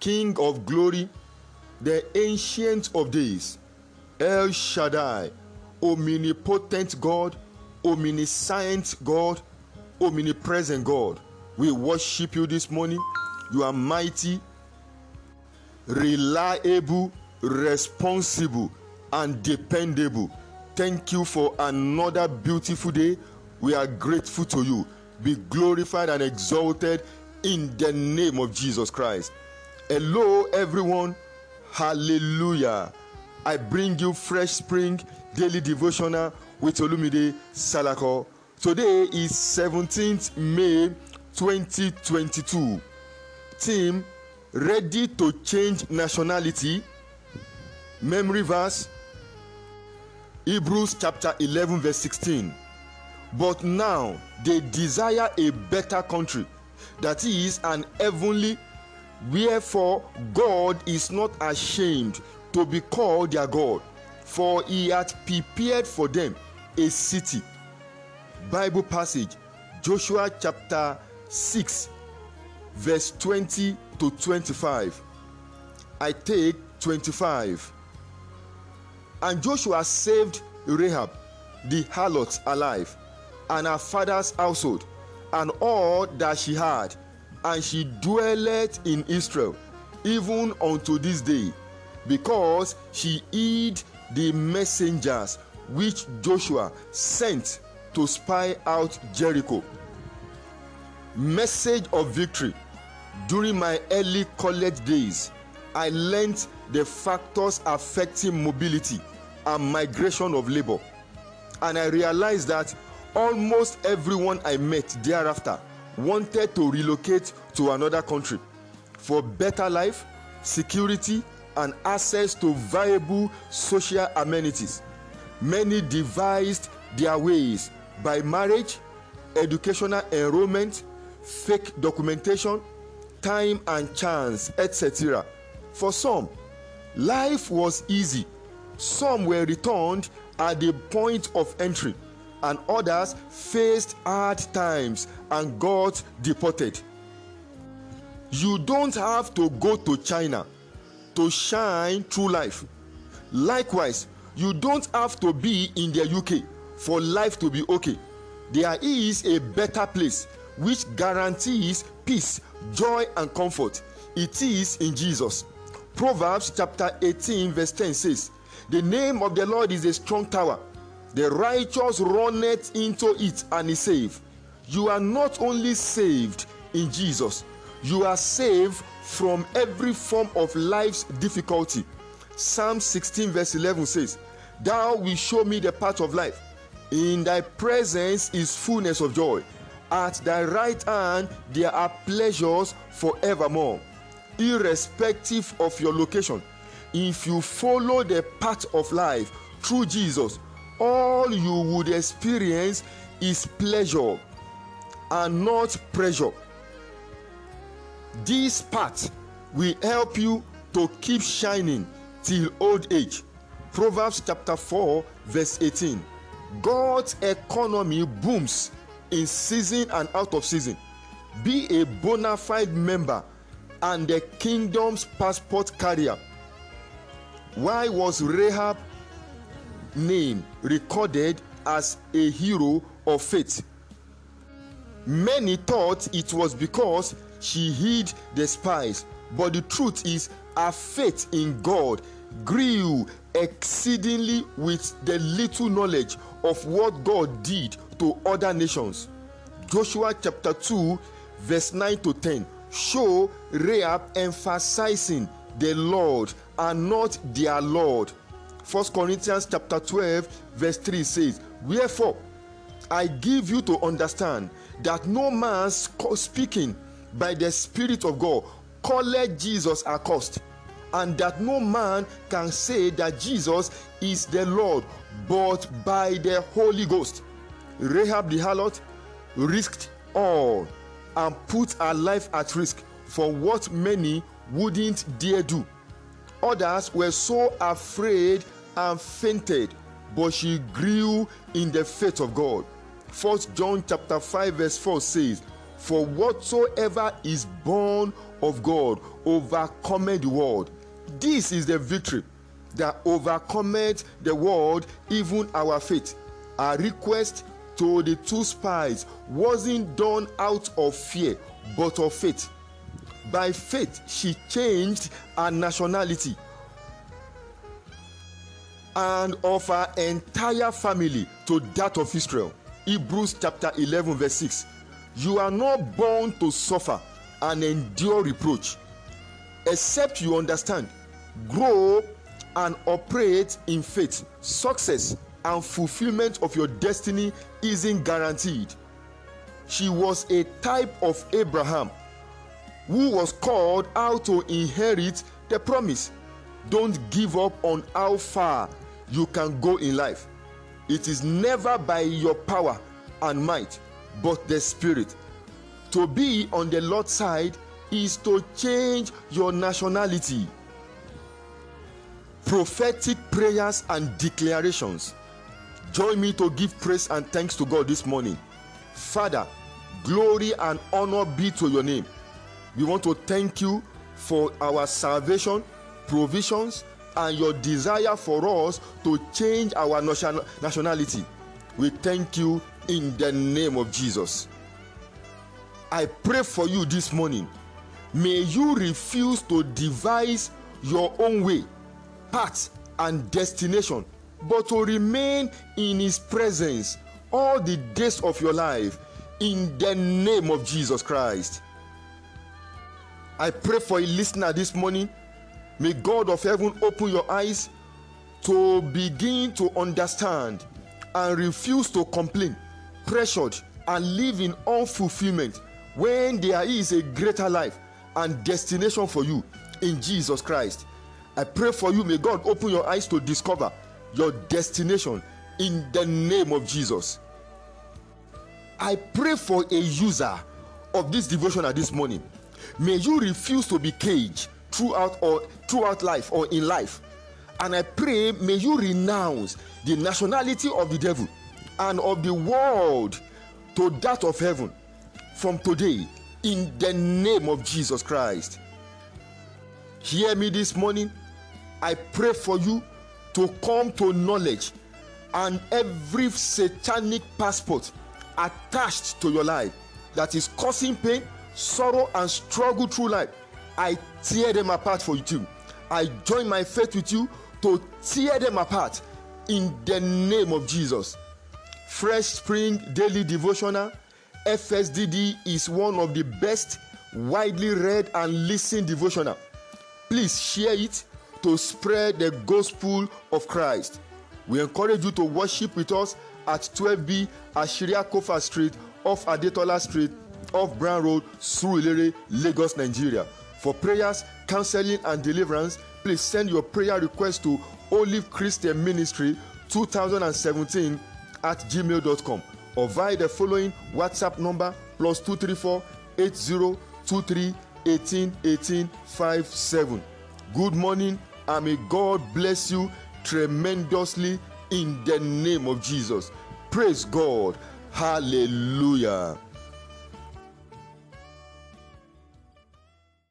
King of glory, the ancient of days, El Shaddai, omnipotent God, omniscient God, omnipresent God. We worship you this morning. You are mighty, reliable, responsible, and dependable. Thank you for another beautiful day. We are grateful to you. Be glorified and exalted in the name of Jesus Christ. Hello everyone. Hallelujah. I bring you Fresh Spring Daily Devotional with Olumide Salako. Today is 17th May 2022. Theme: ready to change nationality. Memory verse: Hebrews chapter 11 verse 16. But now they desire a better country, that is an heavenly. Wherefore God is not ashamed to be called their God, for he hath prepared for them a city. Bible passage: Joshua chapter 6 verse 20 to 25. I take 25. And Joshua saved Rahab the harlot alive, and her father's household, and all that she had, and she dwelleth in Israel even unto this day, because she heed the messengers which Joshua sent to spy out Jericho. Message of victory. During my early college days, I learned the factors affecting mobility and migration of labor, and I realized that almost everyone I met thereafter wanted to relocate to another country for better life, security, and access to viable social amenities. Many devised their ways by marriage, educational enrollment, fake documentation, time and chance, etc. For some, life was easy. Some were returned at the point of entry, and others faced hard times and got deported. You don't have to go to China to shine through life. Likewise, you don't have to be in the UK for life to be okay. There is a better place which guarantees peace, joy, and comfort. It is in Jesus. Proverbs chapter 18 verse 10 says, "The name of the Lord is a strong tower. The righteous runneth into it and is saved." You are not only saved in Jesus, you are saved from every form of life's difficulty. Psalm 16 verse 11 says, "Thou wilt show me the path of life. In thy presence is fullness of joy. At thy right hand there are pleasures forevermore." Irrespective of your location, if you follow the path of life through Jesus, all you would experience is pleasure and not pressure. This path will help you to keep shining till old age. Proverbs chapter 4 verse 18. God's economy booms in season and out of season. Be a bona fide member and the kingdom's passport carrier. Why was Rahab name recorded as a hero of faith? Many thought it was because she hid the spies, but the truth is her faith in God grew exceedingly with the little knowledge of what God did to other nations. Joshua chapter 2 verse 9 to 10 show Rahab emphasizing the Lord and not their Lord. 1 Corinthians chapter 12 verse 3 says, "Wherefore I give you to understand that no man speaking by the Spirit of God calleth Jesus accursed, and that no man can say that Jesus is the Lord but by the Holy Ghost." Rahab the harlot risked all and put her life at risk for what many wouldn't dare do. Others were so afraid and fainted, but she grew in the faith of God. 1 John chapter 5 verse 4 says, For whatsoever is born of God overcometh the world. This is the victory that overcometh the world, even our faith. Our request to the two spies wasn't done out of fear, but of faith. By faith, she changed her nationality and of her entire family to that of Israel. Hebrews chapter 11 verse 6. You are not born to suffer and endure reproach, except you understand, grow, and operate in faith. Success and fulfillment of your destiny isn't guaranteed. She was a type of Abraham, who was called out to inherit the promise. Don't give up on how far you can go in life. It is never by your power and might, but the Spirit. To be on the Lord's side is to change your nationality. Prophetic prayers and declarations. Join me to give praise and thanks to God this morning. Father, glory and honor be to your name. We want to thank you for our salvation, provisions, and your desire for us to change our nationality. We thank you in the name of Jesus. I pray for you this morning. May you refuse to devise your own way, path, and destination, but to remain in His presence all the days of your life, in the name of Jesus Christ. I pray for a listener this morning. May God of heaven open your eyes to begin to understand and refuse to complain, pressured, and live in unfulfillment when there is a greater life and destination for you in Jesus Christ. I pray for you. May God open your eyes to discover your destination in the name of Jesus. I pray for a user of this devotional this morning. May you refuse to be caged throughout life or in life. And I pray, may you renounce the nationality of the devil and of the world to that of heaven from today, in the name of Jesus Christ. Hear me this morning. I pray for you to come to knowledge and every satanic passport attached to your life that is causing pain, sorrow, and struggle through life. I tear them apart for you too. I join my faith with you to tear them apart in the name of Jesus. Fresh Spring Daily Devotional FSDD is one of the best widely read and listened devotional. Please share it to spread the gospel of Christ. We encourage you to worship with us at 12B Ashiria Kofa Street off Adetola Street off Brown Road, Surulere, Lagos, Nigeria. For prayers, counseling, and deliverance, please send your prayer request to Olive Christian Ministry 2017 at gmail.com or via the following WhatsApp number +234 8023 18 18 57. Good morning, and may God bless you tremendously in the name of Jesus. Praise God. Hallelujah.